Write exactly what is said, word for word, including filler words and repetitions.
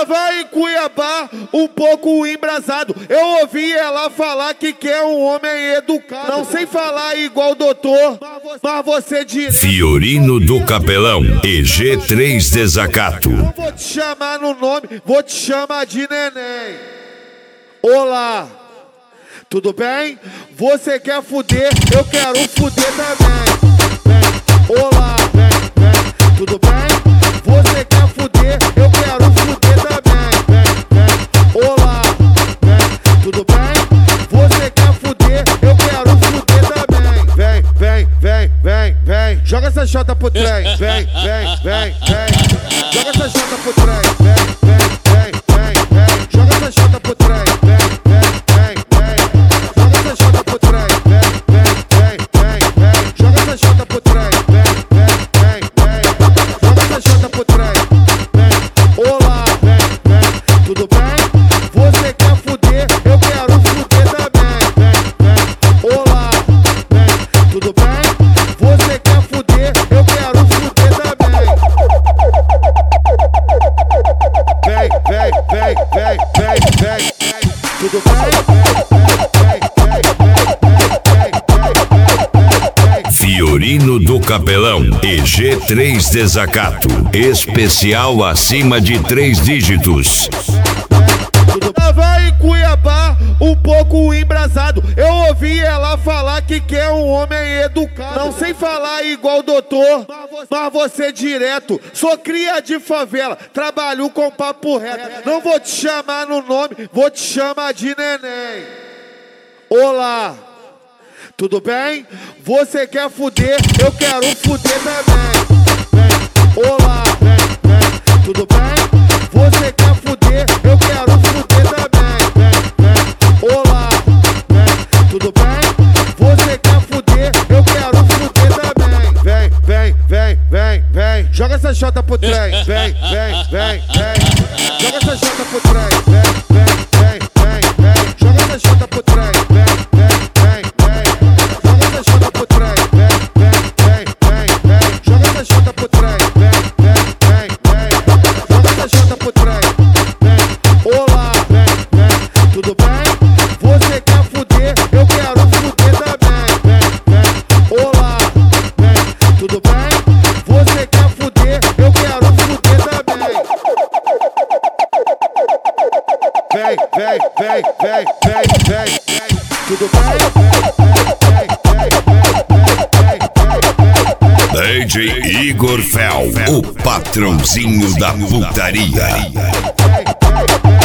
Tava em Cuiabá, um pouco embrasado. Eu ouvi ela falar que quer um homem educado. Não sei falar igual o doutor, mas você direto. Fiorino do Capelão e G três Desacato. Eu vou te chamar no nome, vou te chamar de neném. Olá, tudo bem? Você quer fuder? Eu quero fuder também. Vem. Olá, vem, vem. Tudo bem? Você quer fuder? Eu quero fuder também. Vem, vem. Olá, vem. Tudo bem? Você quer fuder? Eu quero fuder também. Vem, vem, vem, vem, vem. Joga essa chota pro trem. Vem, vem, vem, vem. Joga essa chota pro trem. Vem, vem, vem, vem, vem. Joga essa chota pro trem. Vem, vem, vem, vem. Joga essa chota pro trem. Vem, vem, vem, vem, vem. Joga essa chota pro trem. Vem, vem, vem, vem. Joga essa chota pro trem. Vem. Olá, vem, vem. Tudo bem? Você quer fuder? Eu quero fuder também. Vem, vem. Olá, vem. Tudo bem? Você quer fuder? Eu quero fuder também. Vem, vem, vem, vem, vem, vem. Tudo bem? Fiorino do Capelão e G três Desacato. Especial acima de três dígitos. Tava em Cuiabá, um pouco embrasado. Eu ouvi ela falar que quer um homem educado. Não sei falar igual o doutor, mas você direto. Sou cria de favela, trabalho com papo reto. Não vou te chamar no nome, vou te chamar de neném. Olá, tudo bem? Você quer fuder? Eu quero fuder também. Vem. Olá, vem, vem. Tudo bem? Você quer fuder? Eu quero fuder também. Vem, vem. Olá, vem. Tudo bem? Você quer fuder? Eu quero fuder também. Vem, vem, vem, vem, vem. Joga essa chota pro trem. Vem, vem, vem, vem. Joga essa chota pro trem. Vem, vem, vem, vem, vem. Joga essa chota pro trem. Vem, vem, vem, vem. Joga essa chota pro trem. Vem, vem, vem, vem, vem. Joga essa chota pro trem. Vem, vem, vem, vem. Joga essa chota pro trem. Vem. Olá, vem, vem. Tudo bem? Você quer fuder? Eu quero fuder também. Vem, vem. Olá, vem. Tudo bem? Você quer fuder? Eu quero fuder também. Vem, vem, vem, vem, vem, vem. Tudo bem? D J Igor Fel, o patrãozinho da putaria.